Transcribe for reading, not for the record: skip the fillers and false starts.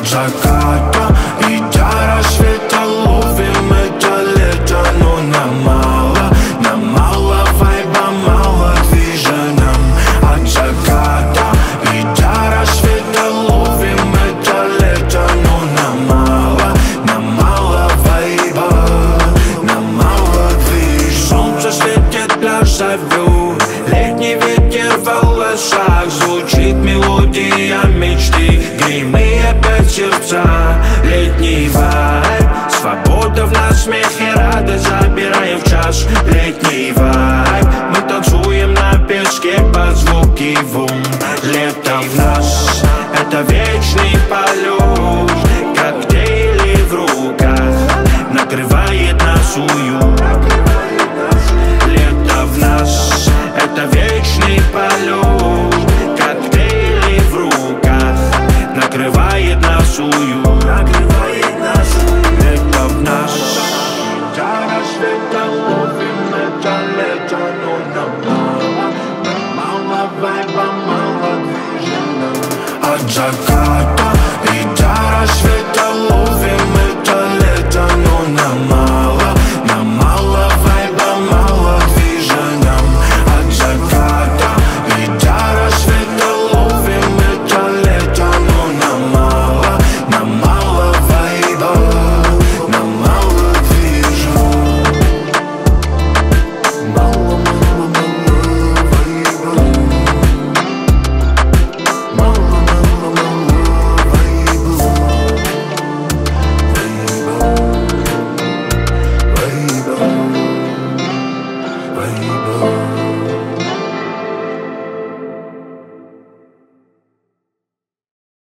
От заката и до рассвета ловим это лето. Но нам мало вайба, мало движа нам. От заката и до рассвета ловим это лето. Но нам мало вайба, нам мало движа. Солнце светит, пляж зовет, летний ветер в волосах. Звучит мелодия мечты, грей мы опять сердца. Летний вайб, свобода в нас, смех и радость забираем в час. Летний вайб, мы танцуем на песке под звуки волн. Лето в нас, это вечный полет. Коктейли в руках, накрывает нас уют. Лето в нас, это вечный полет. Коктейли в руках, накрывает нас уют. Лето в нас, до рассвета ловим это лето. Но нам мало вайба, мало движения. От заката